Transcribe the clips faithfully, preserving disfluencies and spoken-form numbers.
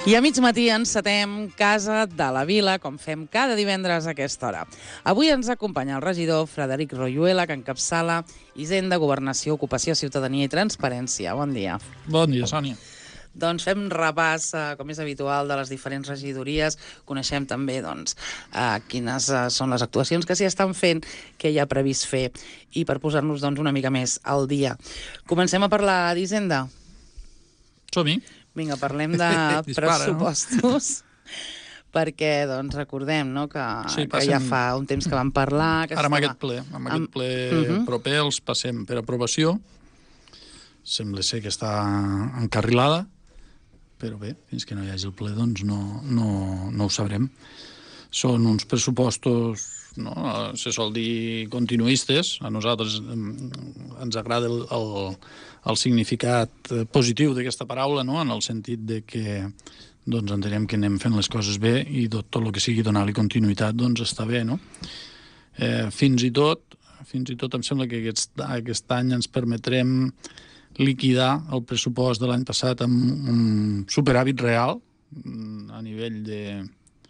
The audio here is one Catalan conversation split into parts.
I a mig matí encetem Casa de la Vila, com fem cada divendres a aquesta hora. Avui ens acompanya el regidor Frederic Royuela, que encapçala Hisenda, Governació, Ocupació, Ciutadania i Transparència. Bon dia. Bon dia, Sònia. Doncs fem repàs, com és habitual, de les diferents regidories. Coneixem també doncs, quines són les actuacions que s'hi estan fent, què hi ha previst fer, i per posar-nos doncs, una mica més al dia. Comencem a parlar d'Hisenda. Som-hi. Vinga, parlem de Dispara, pressupostos, no? Perquè doncs, recordem no, que, sí, que ja fa un temps que vam parlar... Que Ara amb estava... aquest ple, amb aquest ple uh -huh. proper els passem per aprovació. Sembla ser que està encarrilada, però bé, fins que no hi hagi el ple doncs no, no, no ho sabrem. Són uns pressupostos, no, se sol dir continuistes. A nosaltres ens agrada el, el, el significat positiu d'aquesta paraula, no? En el sentit de que doncs, entenem que anem fent les coses bé i tot, tot el que sigui donar-li continuïtat doncs està bé, no? Eh, fins i tot, fins i tot em sembla que aquest, aquest any ens permetrem liquidar el pressupost de l'any passat amb un superàvit real a nivell de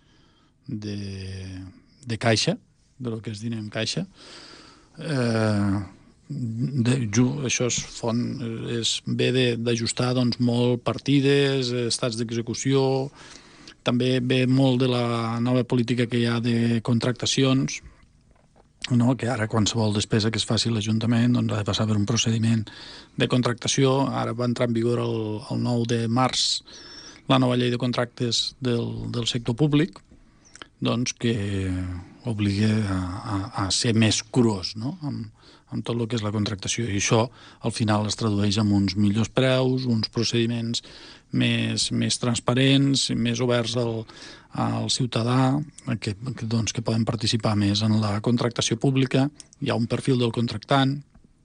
de, de caixa, de lo que es dina en caixa. Eh, de, ju, això és font, és ve d'ajustar doncs, molt partides, estats d'execució, també ve molt de la nova política que hi ha de contractacions, no? Que ara qualsevol despesa que es faci a l'Ajuntament doncs, ha de passar per un procediment de contractació. Ara va entrar en vigor el, el nou de març la nova llei de contractes del, del sector públic, doncs que obliga a, a, a ser més curós, no? amb, amb tot el que és la contractació. I això, al final, es tradueix en uns millors preus, uns procediments més, més transparents, més oberts al, al ciutadà, que, que, doncs, que poden participar més en la contractació pública. Hi ha un perfil del contractant.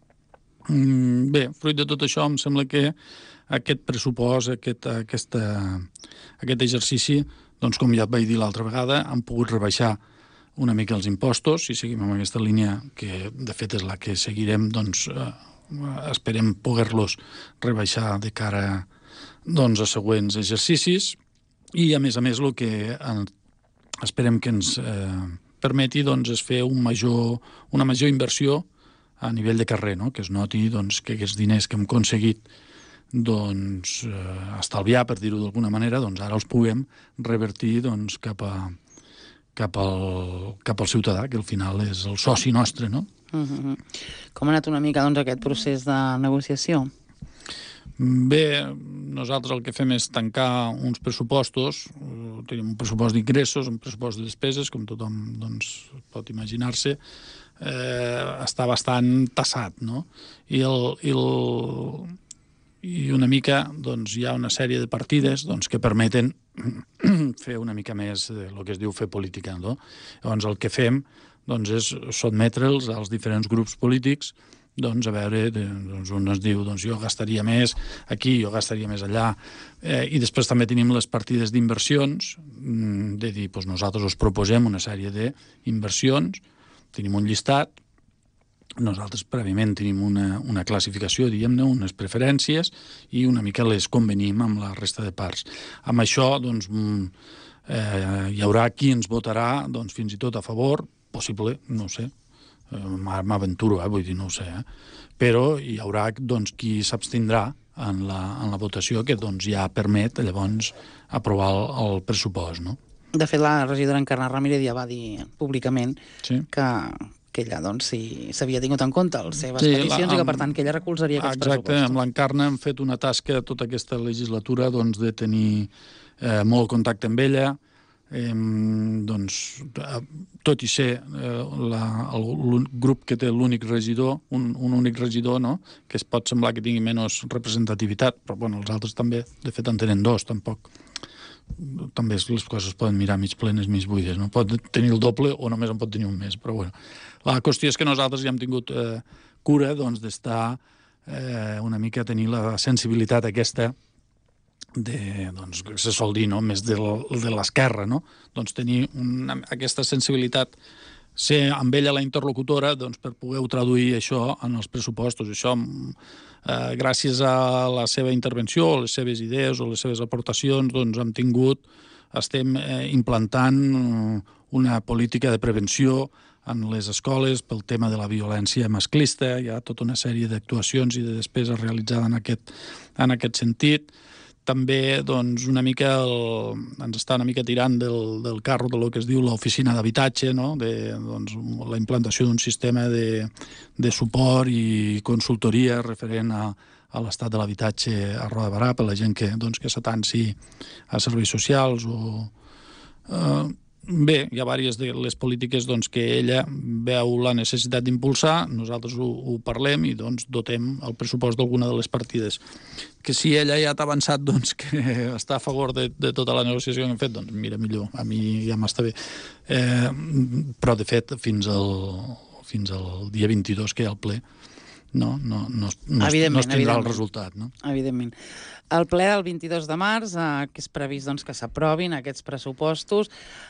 Bé, fruit de tot això, em sembla que aquest pressupost, aquest, aquesta, aquest exercici, doncs, com ja et vaig dir l'altra vegada, han pogut rebaixar una mica els impostos, si seguim amb aquesta línia, que de fet és la que seguirem, doncs eh, esperem poder-los rebaixar de cara doncs, a següents exercicis, i a més a més el que eh, esperem que ens eh, permeti doncs, és fer un major, una major inversió a nivell de carrer, no? Que es noti doncs, que aquests diners que hem aconseguit doncs, eh, estalviar, per dir-ho d'alguna manera, doncs ara els puguem revertir doncs, cap, a, cap, al, cap al ciutadà, que al final és el soci nostre, no? Uh-huh. Com ha anat una mica doncs, aquest procés de negociació? Bé, nosaltres el que fem és tancar uns pressupostos, tenim un pressupost d'ingressos, un pressupost de despeses, com tothom doncs, pot imaginar-se, eh, està bastant tassat, no? I el... I el i una mica doncs, hi ha una sèrie de partides doncs, que permeten fer una mica més del que es diu fer política. No? Llavors el que fem doncs, és sotmetre'ls als diferents grups polítics doncs, a veure, doncs, un es diu doncs, jo gastaria més aquí, jo gastaria més allà, eh, i després també tenim les partides d'inversions, de dir, doncs, nosaltres us proposem una sèrie d'inversions, tenim un llistat. Nosaltres prèviament tenim una, una classificació, diguem-ne, unes preferències, i una mica les convenim amb la resta de parts. Amb això, doncs, eh, hi haurà qui ens votarà, doncs, fins i tot a favor, possible, no ho sé, eh, m'aventuro, eh, vull dir, no ho sé, eh? Però hi haurà, doncs, qui s'abstindrà en la, en la votació, que, doncs, ja permet, llavors, aprovar el, el pressupost, no? De fet, la regidora Encarna Ramírez ja va dir públicament sí. que... que ella doncs, si s'havia tingut en compte les seves sí, peticions la, amb, i que, per tant, que ella recolzaria aquests exacte, pressupostos. Amb l'Encarna hem fet una tasca tota aquesta legislatura doncs, de tenir eh, molt contacte amb ella, eh, doncs, tot i ser eh, la, el, el grup que té l'únic regidor, un, un únic regidor, no? Que es pot semblar que tingui menys representativitat, però bueno, els altres també, de fet, en tenen dos, tampoc. També les coses poden mirar mig plenes, mig buides, no? Pot tenir el doble o només en pot tenir un més, però bueno. La qüestió és que nosaltres ja hem tingut eh, cura doncs, d'estar eh, una mica a tenir la sensibilitat aquesta de, doncs, que se sol dir, no? Més de l'esquerra, no? Doncs tenir una, aquesta sensibilitat ser amb ella la interlocutora doncs, per poder traduir això en els pressupostos. Això, eh, gràcies a la seva intervenció, o les seves idees o les seves aportacions, doncs hem tingut, estem eh, implantant una política de prevenció en les escoles pel tema de la violència masclista. Hi ha tota una sèrie d'actuacions i de despesa realitzada en aquest, en aquest sentit. També doncs, una mica el, ens està una mica tirant del, del carro de lo que es diu l'oficina d'habitatge, no? de, doncs, la implantació d'un sistema de, de suport i consultoria referent a, a l'estat de l'habitatge a Roda de Barà per la gent que, doncs, que s'atansi a serveis socials o... Eh, Bé, hi ha diverses de les polítiques doncs, que ella veu la necessitat d'impulsar, nosaltres ho, ho parlem i doncs, dotem el pressupost d'alguna de les partides. Que si ella ja t'ha avançat doncs, que està a favor de, de tota la negociació que hem fet, doncs mira, millor, a mi ja m'està bé. Eh, però, de fet, fins al, fins al dia vint-i-dos, que hi ha el ple, no, no, no, no, es, no es tindrà el resultat. No? Evidentment. El ple del vint-i-dos de març, eh, que és previst doncs, que s'aprovin aquests pressupostos,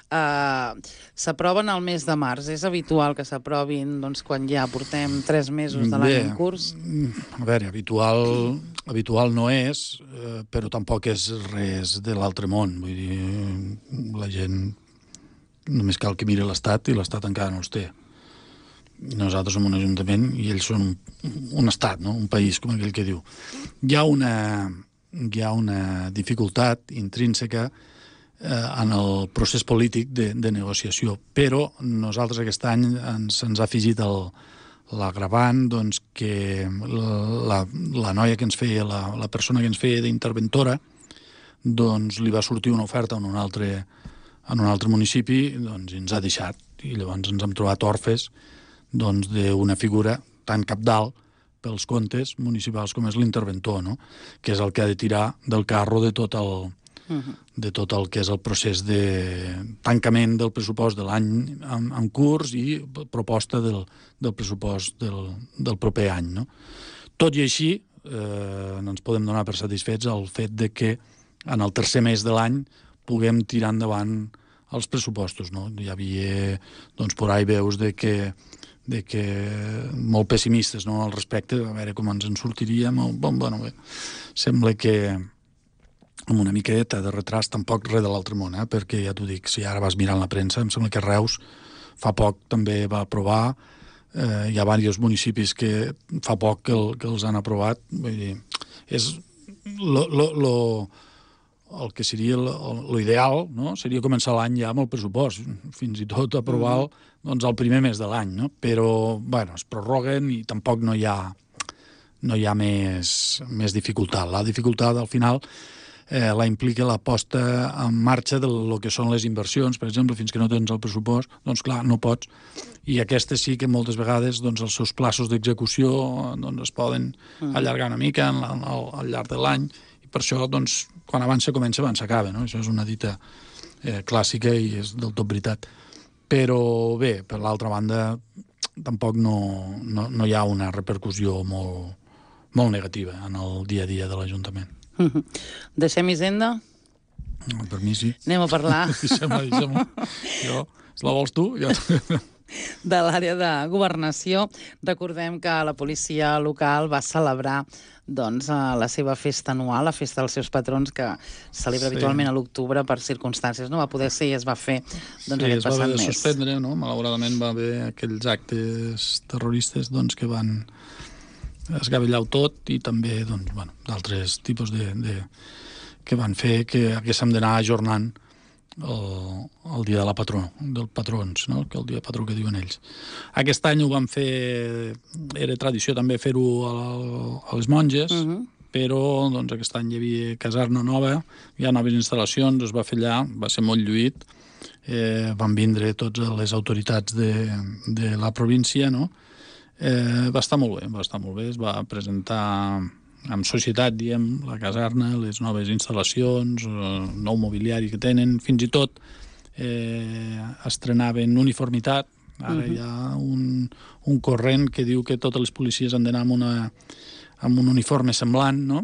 eh, s'aproven al mes de març. És habitual que s'aprovin doncs, quan ja portem tres mesos de l'any en curs? A veure, habitual, habitual no és, eh, però tampoc és res de l'altre món. Vull dir, la gent només cal que miri l'Estat i l'Estat encara no els té. Nosaltres som un ajuntament i ells són un, un estat, no? Un país, com aquell que diu. Hi ha una... hi ha una dificultat intrínseca eh, en el procés polític de, de negociació, però nosaltres aquest any ens, ens ha afegit l'agravant doncs, que la, la noia que ens feia, la, la persona que ens feia d'interventora, doncs li va sortir una oferta en un altre, en un altre municipi, doncs ens ha deixat, i llavors ens hem trobat orfes doncs, d'una figura tan capdalt pels comptes municipals com és l'interventor, no? Que és el que ha de tirar del carro de tot el, uh-huh. de tot el que és el procés de tancament del pressupost de l'any en, en curs i proposta del, del pressupost del, del proper any. No? Tot i així, eh, no ens podem donar per satisfets el fet de que en el tercer mes de l'any puguem tirar endavant els pressupostos. No? Hi havia, doncs, por ahí veus de que de que molt pessimistes, no?, al respecte, a veure com ens en sortiríem. Bon, bueno, bé, sembla que amb una miqueta de retras, tampoc res de l'altre món, eh? Perquè ja t'ho dic, si ara vas mirant la premsa, em sembla que Reus fa poc també va aprovar, eh, hi ha diversos municipis que fa poc que, el, que els han aprovat, vull dir, és lo, lo, lo, el que seria l'ideal, no? Seria començar l'any ja amb el pressupost, fins i tot aprovar el, doncs, el primer mes de l'any, no? Però, bueno, es prorroguen i tampoc no hi ha, no hi ha més, més dificultat. La dificultat, al final, eh, la implica la posta en marxa de lo que són les inversions, per exemple, fins que no tens el pressupost, doncs clar, no pots. I aquestes sí que moltes vegades doncs, els seus plaços d'execució doncs, es poden allargar una mica en, en, al, al llarg de l'any, i per això, doncs, quan avança comença, abans s'acaba, no? Això és una dita eh, clàssica i és del tot veritat. Però bé, per l'altra banda, tampoc no, no, no hi ha una repercussió molt, molt negativa en el dia a dia de l'Ajuntament. Deixem Hisenda? Per mi sí. Anem a parlar. Deixem-la, deixem-la. Jo, si la vols tu, ja... De l'àrea de governació. Recordem que la policia local va celebrar doncs, la seva festa anual, la festa dels seus patrons, que se celebra sí. habitualment a l'octubre per circumstàncies. No va poder ser i es va fer doncs, sí, aquest passat mes. Sí, es va haver de suspendre, no? Malauradament va haver aquells actes terroristes doncs, que van esgavellar tot i també doncs, bueno, d'altres tipus de, de... que van fer que haguéssim d'anar ajornant El, el dia de la patró, del patrons, no? Que el dia patró que diuen ells. Aquest any ho vam fer, era tradició també fer-ho a, a les monges, uh-huh. però doncs, aquest any hi havia caserna nova, hi ha noves instal·lacions, es va fer allà, va ser molt lluït, eh, van vindre totes les autoritats de, de la província, no? Eh, va estar molt bé, va estar molt bé, es va presentar amb societat, diem, la caserna, les noves instal·lacions, el nou mobiliari que tenen, fins i tot eh, estrenaven uniformitat. Ara uh-huh. hi ha un, un corrent que diu que totes les policies han d'anar amb, una, amb un uniforme semblant, no?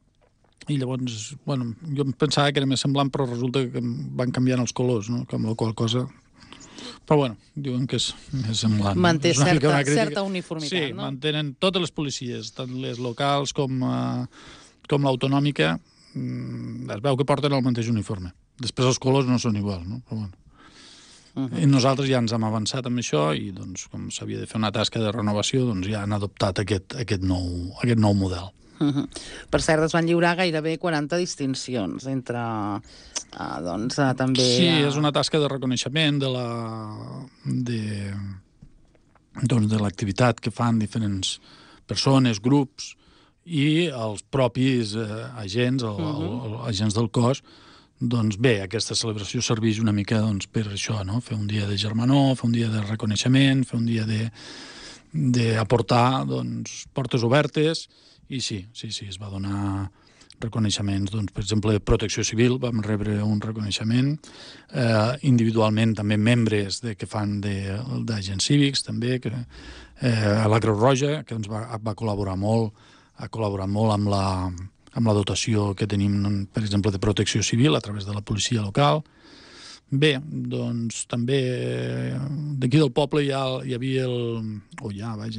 I llavors, bueno, jo em pensava que era més semblant, però resulta que van canviant els colors, no? Com la qual cosa Però, bueno, diuen que és més semblant. Manté És una mica certa, una crítica. certa uniformitat, sí, no? mantenen totes les policies, tant les locals com, uh, com l'autonòmica, mm, es veu que porten el mateix uniforme. Després els colors no són iguals, no? Però, bueno. Uh -huh. I nosaltres ja ens hem avançat amb això i, doncs, com s'havia de fer una tasca de renovació, doncs ja han adoptat aquest, aquest, nou, aquest nou model. Uh -huh. Per cert, es van lliurar gairebé quaranta distincions entre, uh, doncs, uh, també... Sí, és una tasca de reconeixement de la... de, doncs, de l'activitat que fan diferents persones, grups, i els propis eh, agents, el, uh-huh. el, el, agents del cos. Doncs bé, aquesta celebració serveix una mica doncs, per això, no? Fer un dia de germanor, fer un dia de reconeixement, fer un dia de d'aportar doncs, portes obertes, i sí, sí, sí, es va donar reconeixements, doncs, per exemple, Protecció Civil, vam rebre un reconeixement, eh, individualment també membres de, que fan d'agents cívics, també, que, eh, la Creu Roja, que ens va, va col·laborar molt, ha col·laborat molt amb la, amb la dotació que tenim, per exemple, de Protecció Civil a través de la policia local. Bé, doncs també d'aquí del poble ja hi havia el... o ja, vaja,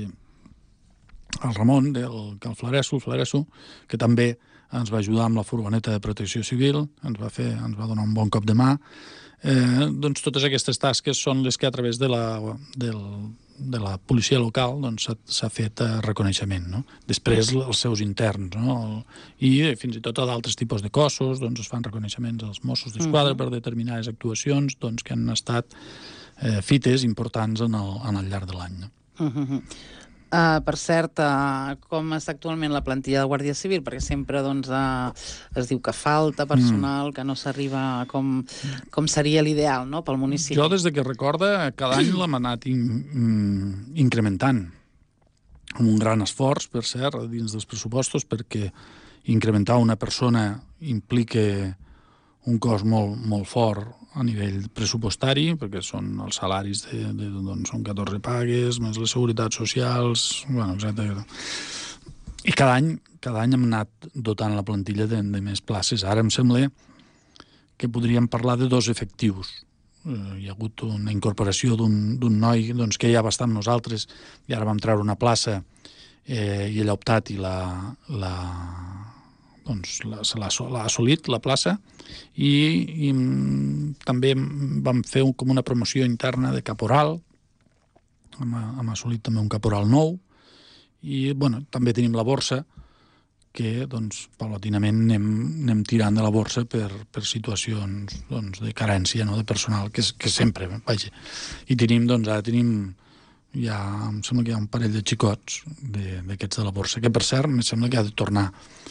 el Ramon, del, el Flaresso, el Flaresso, que també ens va ajudar amb la furgoneta de Protecció Civil, ens va, fer, ens va donar un bon cop de mà. Eh, doncs totes aquestes tasques són les que a través de la, del, de la policia local doncs, s'ha fet eh, reconeixement, no? Després els seus interns, no? I fins i tot a d'altres tipus de cossos doncs, es fan reconeixements als Mossos d'Esquadra uh-huh. per determinades actuacions doncs, que han estat eh, fites importants en el, en el llarg de l'any. No? Uh-huh. Uh, per cert, uh, com està actualment la plantilla de Guàrdia Civil? Perquè sempre doncs, uh, es diu que falta personal, mm. que no s'arriba com, com seria l'ideal, no?, pel municipi. Jo, des de que recorda, cada any l'hem anat in, incrementant. Amb un gran esforç, per cert, dins dels pressupostos, perquè incrementar una persona implica un cost molt, molt fort a nivell pressupostari, perquè són els salaris de, de, doncs són catorze pagues, més les seguretats socials, bueno, etcètera. I cada any, cada any hem anat dotant la plantilla de, de més places. Ara em sembla que podríem parlar de dos efectius. Eh, hi ha hagut una incorporació d'un noi doncs, que ja va estar amb nosaltres i ara vam treure una plaça eh, i ell ha optat i la... la doncs l'ha assolit, la plaça, i, i també vam fer un, com una promoció interna de caporal, hem, hem assolit també un caporal nou, i bueno, també tenim la borsa, que doncs, paulatinament anem, anem tirant de la borsa per, per situacions doncs, de carència, no?, de personal, que, que sempre, vaja. I tenim, doncs, ara tenim, ja, em sembla que hi ha un parell de xicots d'aquests de, de la borsa, que per cert, em sembla que ha de tornar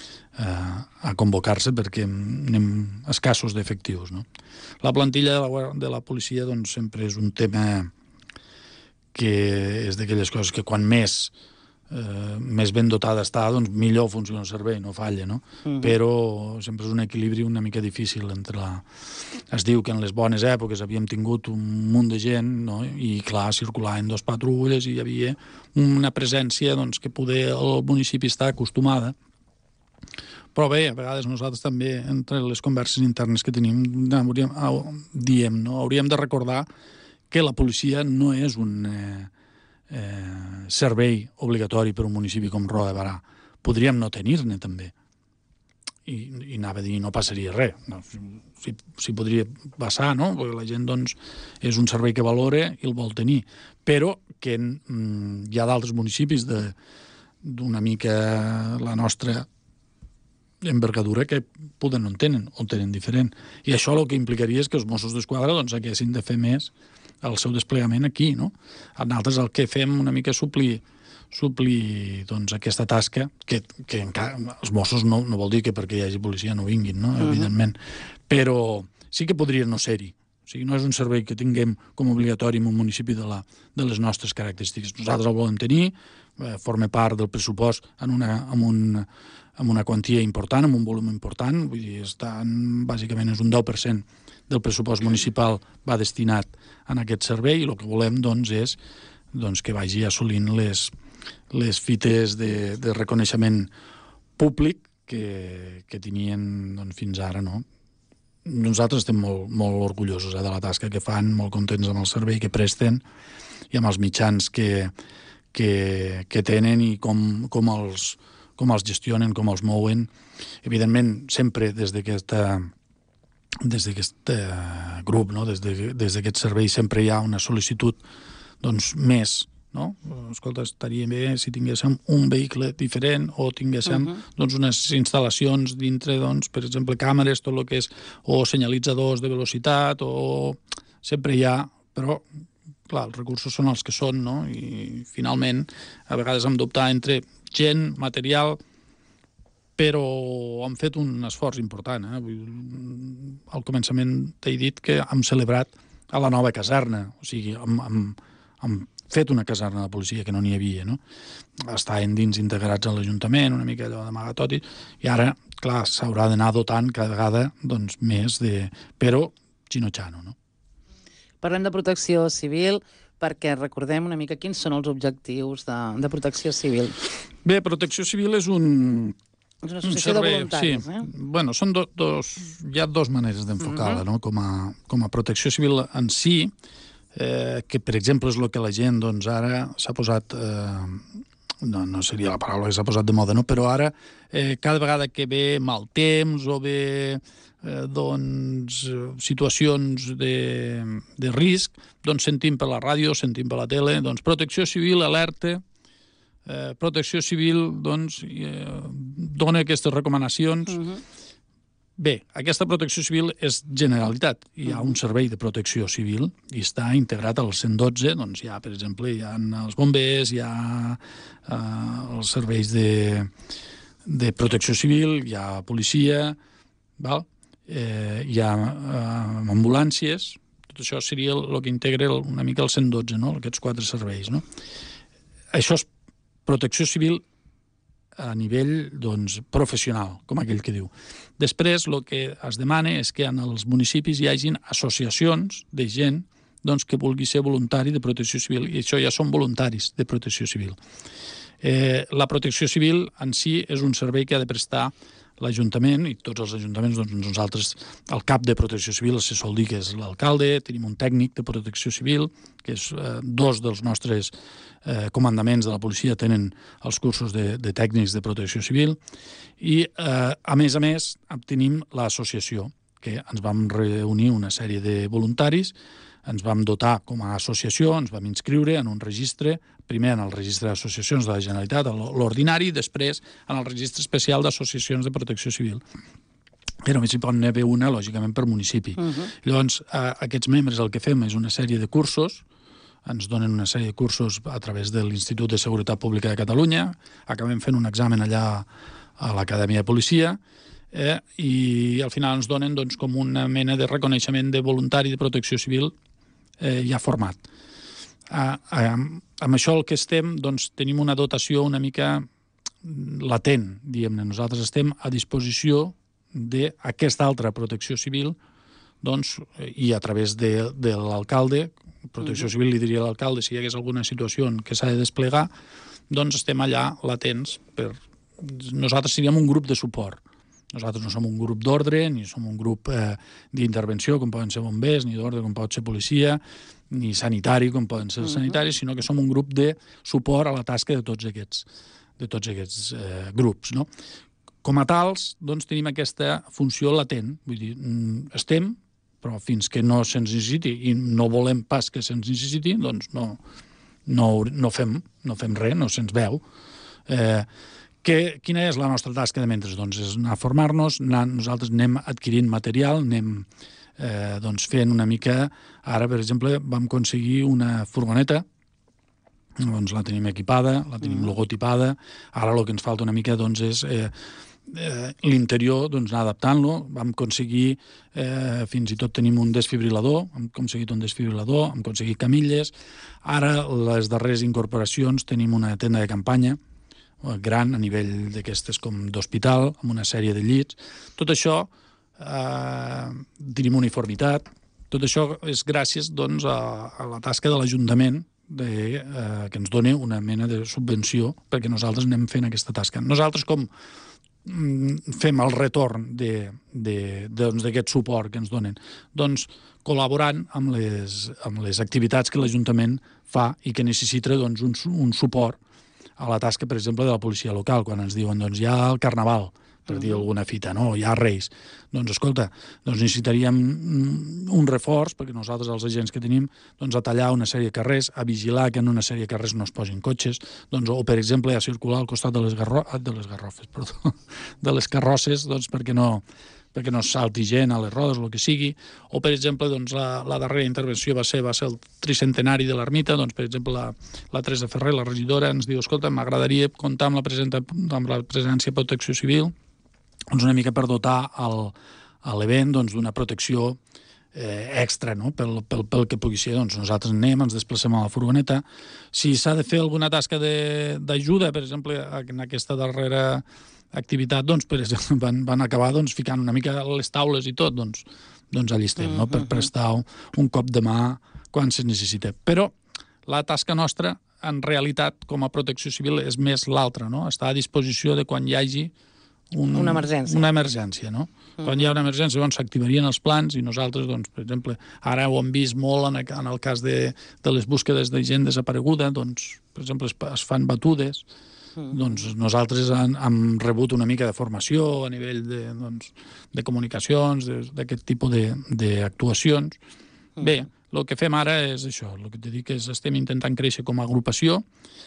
a convocar-se perquè anem escassos d'efectius, no? La plantilla de la, de la policia doncs, sempre és un tema que és d'aquelles coses que quan més eh, més ben dotada està, doncs millor funciona el servei, no falla, no? Uh-huh. Però sempre és un equilibri una mica difícil entre la... Es diu que en les bones èpoques havíem tingut un munt de gent, no? I clar, circulaven dos patrulles i hi havia una presència doncs, que poder el municipi està acostumada. Però bé, a vegades nosaltres també, entre les converses internes que tenim, hauríem, diem, no? Hauríem de recordar que la policia no és un eh, eh, servei obligatori per a un municipi com Roda de Barà. Podríem no tenir-ne, també. I, i anava a dir, no passaria res. No, si, si podria passar, no? Perquè la gent, doncs, és un servei que valora i el vol tenir. Però que mm, hi ha d'altres municipis d'una mica la nostra envergadura que poden no en tenen, o en tenen diferent. I això el que implicaria és que els Mossos d'Esquadra doncs, haguessin de fer més el seu desplegament aquí, no? Nosaltres el que fem una mica és suplir, suplir doncs, aquesta tasca, que, que encara, els Mossos no, no vol dir que perquè hi hagi policia no vinguin, no? Uh-huh. Evidentment. Però sí que podria no ser-hi. O sigui, no és un servei que tinguem com obligatori en un municipi de, la, de les nostres característiques. Nosaltres el volem tenir, eh, forma part del pressupost en una, en un, amb una quantia important, amb un volum important, vull dir, està en, bàsicament és un deu per cent del pressupost municipal va destinat a aquest servei, i el que volem doncs, és doncs, que vagi assolint les, les fites de, de reconeixement públic que, que tenien doncs, fins ara, no? nosaltres estem molt, molt orgullosos eh, de la tasca que fan, molt contents amb el servei que presten i amb els mitjans que, que, que tenen i com, com, els, com els gestionen, com els mouen. Evidentment, sempre des d'aquesta des d'aquest grup, no? des d'aquest servei, sempre hi ha una sol·licitud doncs, més, no? Escolta, estaria bé si tinguéssim un vehicle diferent o tinguéssim uh -huh. doncs, unes instal·lacions dintre, doncs, per exemple, càmeres, tot el que és, o senyalitzadors de velocitat, o sempre hi ha, però clar, els recursos són els que són, no? I finalment a vegades hem d'optar entre gent, material, però hem fet un esforç important. Eh? Al començament t'he dit que hem celebrat a la nova caserna, o sigui, hem, hem, hem fet una caserna de policia que no n'hi havia, no? Estaven dins integrats a l'Ajuntament, una mica allò d'amagatoti, i ara, clar, s'haurà d'anar dotant cada vegada doncs, més de... però xino-xano, no? Parlem de protecció civil, perquè recordem una mica quins són els objectius de, de protecció civil. Bé, protecció civil és un... És una associació de voluntaris, sí. eh? Bueno, són do, dos, hi ha dues maneres d'enfocar-la, uh-huh. no? Com a, com a protecció civil en si, eh, que per exemple és el que la gent doncs, ara s'ha posat... Eh, no, no seria la paraula que s'ha posat de moda, no? Però ara eh, cada vegada que ve mal temps o ve eh, doncs, situacions de, de risc, doncs sentim per la ràdio, sentim per la tele, doncs protecció civil, alerta, eh, protecció civil doncs, eh, dona aquestes recomanacions. Uh-huh. Bé, aquesta protecció civil és Generalitat. Hi ha un servei de protecció civil i està integrat al cent dotze. Doncs hi ha, per exemple, hi ha els bombers, hi ha eh, els serveis de, de protecció civil, hi ha policia, val? Eh, hi ha eh, ambulàncies. Tot això seria el que integra una mica el cent dotze, no? Aquests quatre serveis. No? Això és protecció civil a nivell doncs, professional, com aquell que diu. Després, el que es demana és que en els municipis hi hagin associacions de gent doncs, que vulgui ser voluntari de protecció civil, i això ja són voluntaris de protecció civil. Eh, la protecció civil en si és un servei que ha de prestar l'Ajuntament, i tots els ajuntaments, doncs nosaltres, el cap de protecció civil se sol dir que és l'alcalde, tenim un tècnic de protecció civil, que és eh, dos dels nostres eh, comandaments de la policia tenen els cursos de, de tècnics de protecció civil, i eh, a més a més tenim l'associació, que ens vam reunir una sèrie de voluntaris, ens vam dotar com a associació, ens vam inscriure en un registre, primer en el registre d'associacions de la Generalitat, l'ordinari, i després en el registre especial d'associacions de protecció civil. Però només hi pot haver una, lògicament, per municipi. Uh-huh. Llavors, eh, aquests membres el que fem és una sèrie de cursos, ens donen una sèrie de cursos a través de l'Institut de Seguretat Pública de Catalunya, acabem fent un examen allà a l'Acadèmia de Policia, eh, i al final ens donen doncs, com una mena de reconeixement de voluntari de protecció civil eh, ja format. Ah, ah, amb això el que estem, doncs, tenim una dotació una mica latent, diguem-ne. Nosaltres estem a disposició d'aquesta altra protecció civil, doncs, i a través de, de l'alcalde, protecció civil li diria a l'alcalde, si hi hagués alguna situació en què s'ha de desplegar, doncs estem allà latents. Per... Nosaltres seríem un grup de suport. Nosaltres no som un grup d'ordre, ni som un grup eh, d'intervenció, com poden ser bombers, ni d'ordre, com pot ser policia, ni sanitari, com poden ser els sanitaris, sinó que som un grup de suport a la tasca de tots aquests, de tots aquests eh, grups. No? Com a tals, doncs, tenim aquesta funció latent. Vull dir, estem, però fins que no se'ns necessiti, i no volem pas que se'ns necessiti, doncs no, no, no, fem, no fem res, no se'ns veu. Eh, Que, quina és la nostra tasca de mentre? Doncs és anar a formar-nos, anar, nosaltres anem adquirint material, anem eh, doncs fent una mica... Ara, per exemple, vam aconseguir una furgoneta, doncs la tenim equipada, la tenim mm. logotipada, ara el que ens falta una mica doncs, és eh, eh, l'interior, doncs anar adaptant-lo, vam aconseguir, eh, fins i tot tenim un desfibrilador, hem aconseguit un desfibrilador, hem aconseguit camilles, ara les darreres incorporacions tenim una tenda de campanya, gran a nivell d'aquestes com d'hospital, amb una sèrie de llits. Tot això, eh, tenim uniformitat, tot això és gràcies doncs, a, a la tasca de l'Ajuntament de, eh, que ens dona una mena de subvenció perquè nosaltres anem fent aquesta tasca. Nosaltres, com fem el retorn d'aquest suport que ens donen? Doncs col·laborant amb les, amb les activitats que l'Ajuntament fa i que necessita doncs, un, un suport a la tasca, per exemple, de la policia local, quan ens diuen doncs, hi ha el Carnaval, per dir alguna fita, no? Hi ha Reis. Doncs, escolta, doncs necessitaríem un reforç, perquè nosaltres, els agents que tenim, doncs a tallar una sèrie de carrers, a vigilar que en una sèrie de carrers no es posin cotxes, doncs, o, per exemple, a circular al costat de les, garro... de les garrofes, perdó, de les carrosses, doncs, perquè no perquè no salti gent a les rodes, o el que sigui, o, per exemple, doncs, la, la darrera intervenció va ser, va ser el tricentenari de l'ermita, doncs, per exemple, la, la Teresa Ferrer, la regidora, ens diu, escolta, m'agradaria comptar amb la, presenta, amb la presència de Protecció Civil, doncs una mica per dotar el, l'event doncs, d'una protecció eh, extra, no? pel, pel, pel que pugui ser. Doncs nosaltres anem, ens desplacem a la furgoneta. Si s'ha de fer alguna tasca d'ajuda, per exemple, en aquesta darrera activitat, doncs, per exemple, van, van acabar doncs, ficant una mica les taules i tot, doncs, doncs allà estem, no? Per prestar un cop de mà quan se necessita. Però la tasca nostra, en realitat, com a protecció civil, és més l'altra, no? Està a disposició de quan hi hagi Un, una emergència. Una emergència, no? Uh-huh. Quan hi ha una emergència, doncs s'activarien els plans i nosaltres, doncs, per exemple, ara ho hem vist molt en, en el cas de, de les búsquedes de gent desapareguda, doncs, per exemple, es, es fan batudes, uh-huh. doncs nosaltres han, hem rebut una mica de formació a nivell de, doncs, de comunicacions, d'aquest tipus d'actuacions. Uh-huh. Bé, el que fem ara és això, el que t'he dit és estem intentant créixer com a agrupació.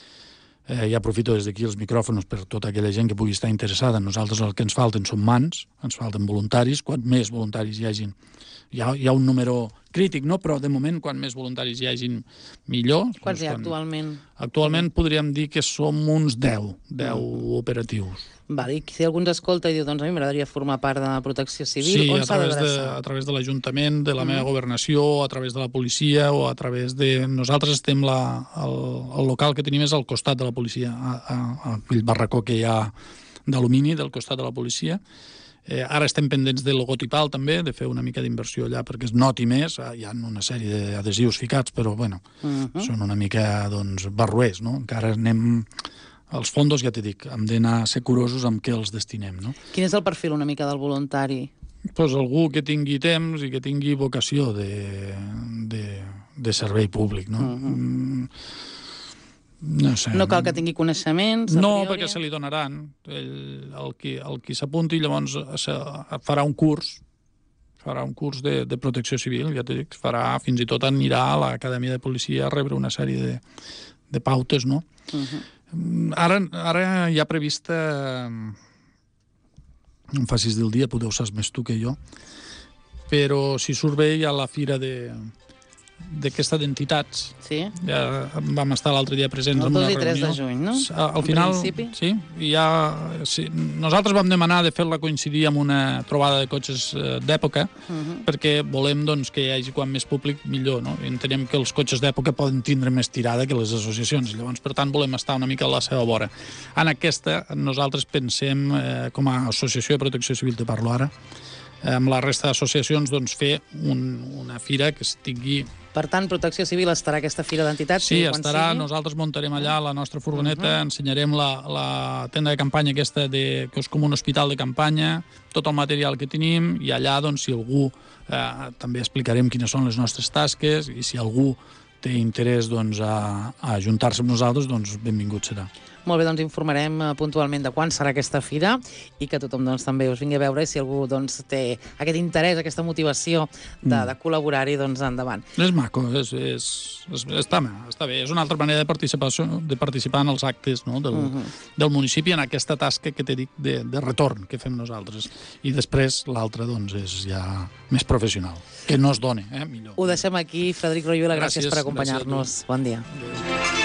Eh, I aprofito des d'aquí els micròfons per tota aquella gent que pugui estar interessada. Nosaltres el que ens falten són mans, ens falten voluntaris. Quan més voluntaris hi hagin, hi ha, hi ha un número crític, no? Però de moment, quan més voluntaris hi hagin, millor. Quants hi ha actualment? Actualment podríem dir que som uns deu, deu mm. operatius. Vale, i si algú ens escolta i diu, doncs a mi m'agradaria formar part de la Protecció Civil, sí, on s'ha d'adreçar? Sí, a través de l'Ajuntament, de la meva mm. governació, a través de la policia, o a través de... Nosaltres estem, la, el, el local que tenim és al costat de la policia, a, a, a aquell barracó que hi ha d'alumini del costat de la policia. Eh, ara estem pendents de logotipal també, de fer una mica d'inversió allà perquè es noti més. Hi ha una sèrie d'adhesius ficats, però bueno, uh-huh. són una mica doncs, barruers, no? Encara anem... Els fondos, ja t'he dit, hem d'anar a ser curosos amb què els destinem, no? Quin és el perfil una mica del voluntari? Pues algú que tingui temps i que tingui vocació de, de, de servei públic, no? Uh-huh. Mm, no sé. No cal que tingui coneixements? No, perquè se li donaran. El, el qui, el qui s'apunti llavors se, farà un curs, farà un curs de, de protecció civil, ja t'he dit, farà, fins i tot anirà a l'acadèmia de policia a rebre una sèrie de, de pautes, no? Uh-huh. Ara, ara hi ha prevista, no em facis dir el dia, potser ho saps més tu que jo, però si surt bé hi ha la fira de d'aquesta d'entitats. Sí. Ja vam estar l'altre dia presents el en una reunió. El dos i tres de juny, no? Al final, sí, hi ha, sí. Nosaltres vam demanar de fer-la coincidir amb una trobada de cotxes d'època, uh-huh. perquè volem doncs, que hi hagi quan més públic millor, no? Entenem que els cotxes d'època poden tindre més tirada que les associacions, llavors, per tant, volem estar una mica a la seva vora. En aquesta, nosaltres pensem, eh, com a Associació de Protecció Civil, te parlo ara, amb la resta d'associacions, doncs, fer un, una fira que estigui... Per tant, Protecció Civil estarà a aquesta fira d'entitats? Sí, estarà. Sigui? Nosaltres muntarem allà la nostra furgoneta, uh-huh. ensenyarem la, la tenda de campanya aquesta, de, que és com un hospital de campanya, tot el material que tenim, i allà, doncs, si algú... Eh, també explicarem quines són les nostres tasques, i si algú té interès doncs, a, a ajuntar-se amb nosaltres, doncs benvingut serà. Molt bé, doncs informarem puntualment de quan serà aquesta fira i que tothom doncs, també us vingui a veure i si algú doncs, té aquest interès, aquesta motivació de, mm. de col·laborar-hi, doncs endavant. És maco, és, és, és, està, està bé, és una altra manera de participar, de participar en els actes, no, del, uh-huh. del municipi, en aquesta tasca que t'he dit de, de retorn que fem nosaltres. I després l'altra doncs, és ja més professional, que no es doni, eh, millor. Ho deixem aquí. Frederic Royuela, gràcies, gràcies per acompanyar-nos. Bon dia. Adéu.